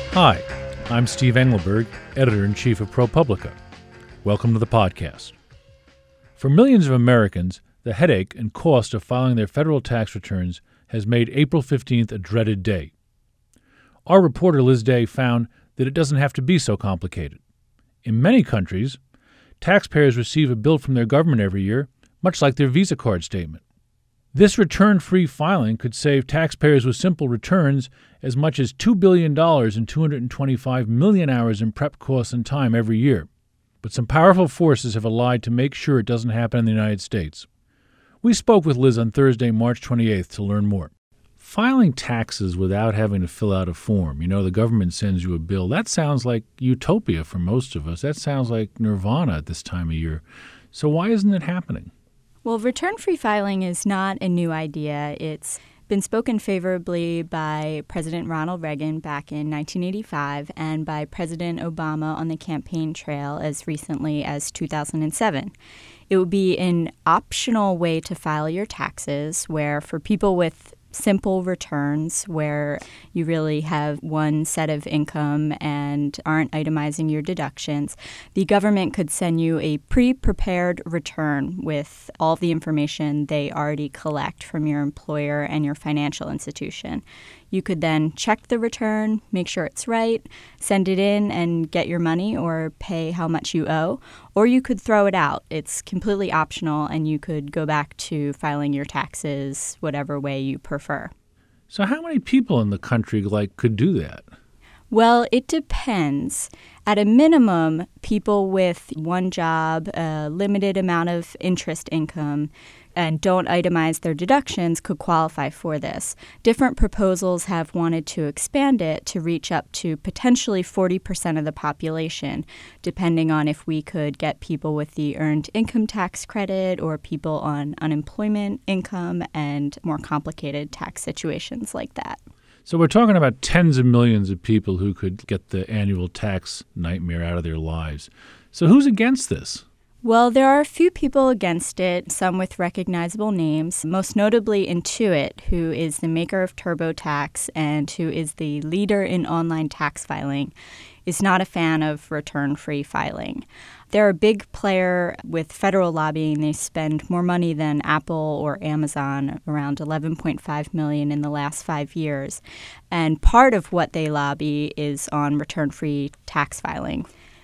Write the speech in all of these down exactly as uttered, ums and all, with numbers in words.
Hi, I'm Steve Engelberg, Editor-in-Chief of ProPublica. Welcome to the podcast. For millions of Americans, the headache and cost of filing their federal tax returns has made April fifteenth a dreaded day. Our reporter Liz Day found that it doesn't have to be so complicated. In many countries, taxpayers receive a bill from their government every year, much like their Visa card statement. This return-free filing could save taxpayers with simple returns as much as two billion dollars and two hundred twenty-five million hours in prep costs and time every year. But some powerful forces have allied to make sure it doesn't happen in the United States. We spoke with Liz on Thursday, March twenty-eighth, to learn more. Filing taxes without having to fill out a form, you know, the government sends you a bill, that sounds like utopia for most of us. That sounds like nirvana at this time of year. So why isn't it happening? Well, return-free filing is not a new idea. It's been spoken favorably by President Ronald Reagan back in nineteen eighty-five and by President Obama on the campaign trail as recently as two thousand seven. It would be an optional way to file your taxes where for people with simple returns where you really have one set of income and aren't itemizing your deductions, the government could send you a pre-prepared return with all the information they already collect from your employer and your financial institution. You could then check the return, make sure it's right, send it in and get your money or pay how much you owe, or you could throw it out. It's completely optional and you could go back to filing your taxes whatever way you prefer. So how many people in the country like could do that? Well, it depends. At a minimum, people with one job, a limited amount of interest income, and don't itemize their deductions could qualify for this. Different proposals have wanted to expand it to reach up to potentially forty percent of the population, depending on if we could get people with the earned income tax credit or people on unemployment income and more complicated tax situations like that. So we're talking about tens of millions of people who could get the annual tax nightmare out of their lives. So who's against this? Well, there are a few people against it, some with recognizable names, most notably Intuit, who is the maker of TurboTax and who is the leader in online tax filing, is not a fan of return-free filing. They're a big player with federal lobbying. They spend more money than Apple or Amazon, around eleven point five million dollars in the last five years. And part of what they lobby is on return-free tax filing.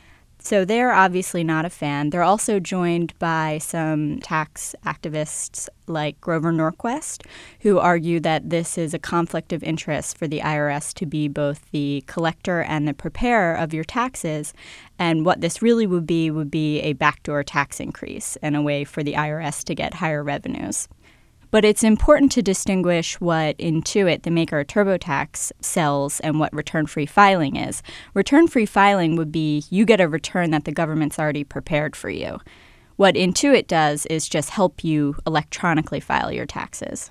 So they're obviously not a fan. They're also joined by some tax activists like Grover Norquist, who argue that this is a conflict of interest for the I R S to be both the collector and the preparer of your taxes. And what this really would be would be a backdoor tax increase and a way for the I R S to get higher revenues. But it's important to distinguish what Intuit, the maker of TurboTax, sells and what return-free filing is. Return-free filing would be you get a return that the government's already prepared for you. What Intuit does is just help you electronically file your taxes.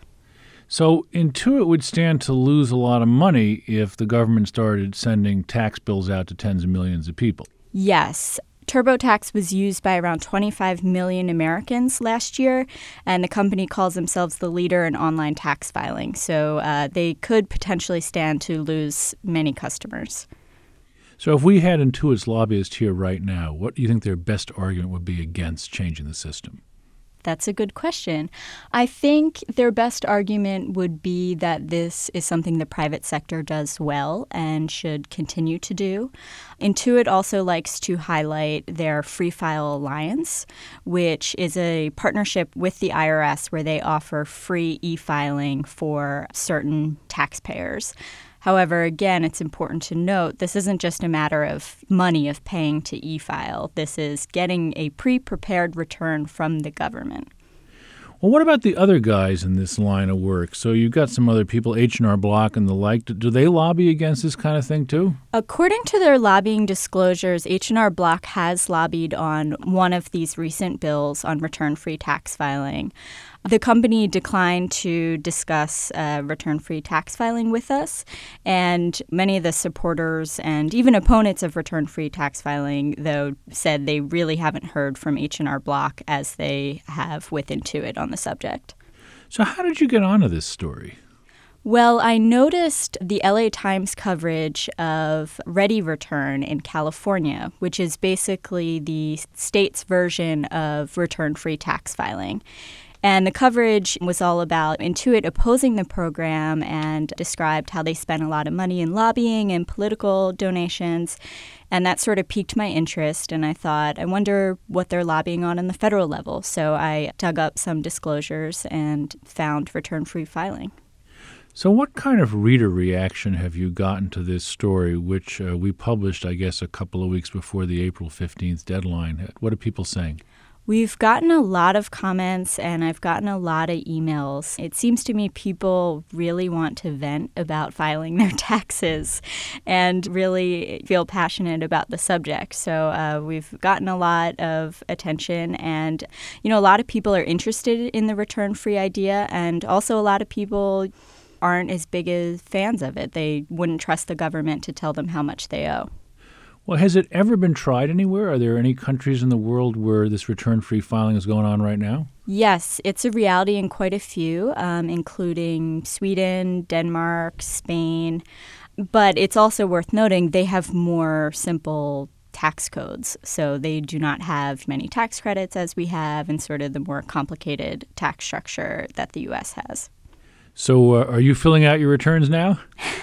So Intuit would stand to lose a lot of money if the government started sending tax bills out to tens of millions of people. Yes. TurboTax was used by around twenty-five million Americans last year, and the company calls themselves the leader in online tax filing. So uh, they could potentially stand to lose many customers. So if we had Intuit's lobbyists here right now, what do you think their best argument would be against changing the system? That's a good question. I think their best argument would be that this is something the private sector does well and should continue to do. Intuit also likes to highlight their Free File Alliance, which is a partnership with the I R S where they offer free e-filing for certain taxpayers. However, again, it's important to note this isn't just a matter of money, of paying to e-file. This is getting a pre-prepared return from the government. Well, what about the other guys in this line of work? So you've got some other people, H and R Block and the like. Do they lobby against this kind of thing too? According to their lobbying disclosures, H and R Block has lobbied on one of these recent bills on return-free tax filing. The company declined to discuss uh, return-free tax filing with us, and many of the supporters and even opponents of return-free tax filing, though, said they really haven't heard from H and R Block as they have with Intuit on the subject. So how did you get onto this story? Well, I noticed the L A Times coverage of Ready Return in California, which is basically the state's version of return-free tax filing. And the coverage was all about Intuit opposing the program and described how they spent a lot of money in lobbying and political donations. And that sort of piqued my interest. And I thought, I wonder what they're lobbying on in the federal level. So I dug up some disclosures and found return-free filing. So what kind of reader reaction have you gotten to this story, which uh, we published, I guess, a couple of weeks before the April fifteenth deadline? What are people saying? We've gotten a lot of comments, and I've gotten a lot of emails. It seems to me people really want to vent about filing their taxes and really feel passionate about the subject. So uh, we've gotten a lot of attention, and, you know, a lot of people are interested in the return-free idea, and also a lot of people aren't as big as fans of it. They wouldn't trust the government to tell them how much they owe. Well, has it ever been tried anywhere? Are there any countries in the world where this return-free filing is going on right now? Yes, it's a reality in quite a few, um, including Sweden, Denmark, Spain. But it's also worth noting they have more simple tax codes. So they do not have many tax credits as we have and sort of the more complicated tax structure that the U S has. So uh, are you filling out your returns now?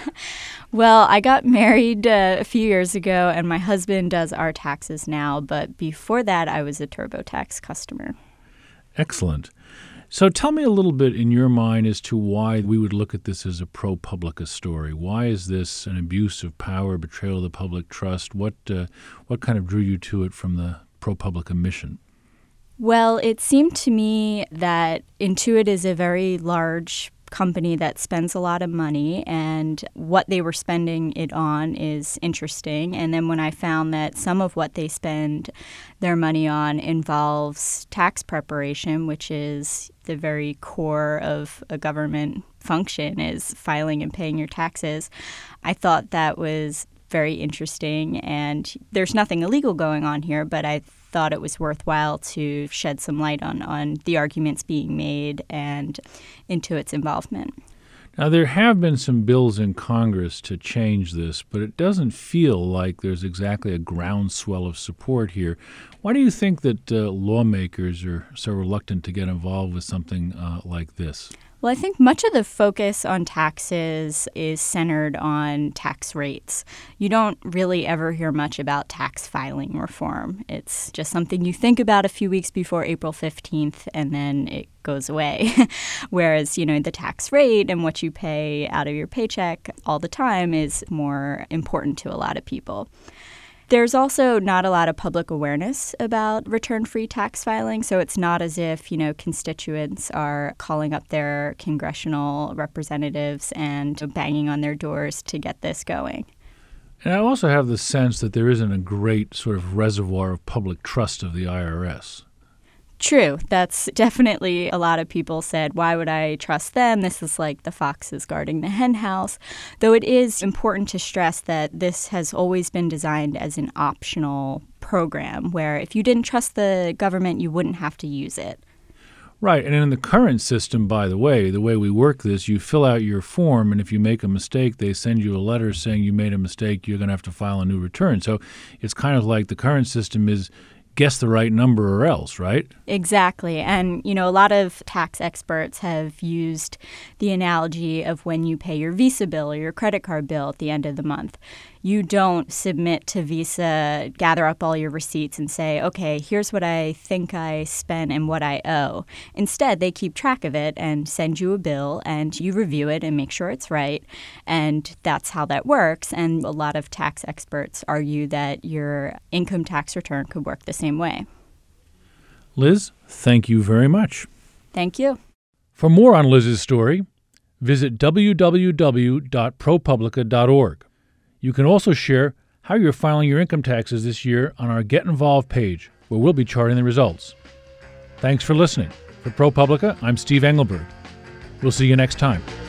Well, I got married uh, a few years ago, and my husband does our taxes now. But before that, I was a TurboTax customer. Excellent. So tell me a little bit in your mind as to why we would look at this as a ProPublica story. Why is this an abuse of power, betrayal of the public trust? What uh, what kind of drew you to it from the ProPublica mission? Well, it seemed to me that Intuit is a very large company that spends a lot of money, and what they were spending it on is interesting. And then when I found that some of what they spend their money on involves tax preparation, which is the very core of a government function, is filing and paying your taxes, I thought that was very interesting. And there's nothing illegal going on here, but I thought it was worthwhile to shed some light on, on the arguments being made and Intuit's involvement. Now, there have been some bills in Congress to change this, but it doesn't feel like there's exactly a groundswell of support here. Why do you think that uh, lawmakers are so reluctant to get involved with something uh, like this? Well, I think much of the focus on taxes is centered on tax rates. You don't really ever hear much about tax filing reform. It's just something you think about a few weeks before April fifteenth, and then it goes away. Whereas, you know, the tax rate and what you pay out of your paycheck all the time is more important to a lot of people. There's also not a lot of public awareness about return-free tax filing, so it's not as if, you know, constituents are calling up their congressional representatives and banging on their doors to get this going. And I also have the sense that there isn't a great sort of reservoir of public trust of the I R S. True. That's definitely a lot of people said, why would I trust them? This is like the foxes guarding the hen house. Though it is important to stress that this has always been designed as an optional program where if you didn't trust the government, you wouldn't have to use it. Right. And in the current system, by the way, the way we work this, you fill out your form, and if you make a mistake, they send you a letter saying you made a mistake, you're going to have to file a new return. So it's kind of like the current system is guess the right number or else, right? Exactly. And, you know, a lot of tax experts have used the analogy of when you pay your Visa bill or your credit card bill at the end of the month. You don't submit to Visa, gather up all your receipts and say, okay, here's what I think I spent and what I owe. Instead, they keep track of it and send you a bill and you review it and make sure it's right. And that's how that works. And a lot of tax experts argue that your income tax return could work the same way. Liz, thank you very much. Thank you. For more on Liz's story, visit w w w dot propublica dot org. You can also share how you're filing your income taxes this year on our Get Involved page, where we'll be charting the results. Thanks for listening. For ProPublica, I'm Steve Engelberg. We'll see you next time.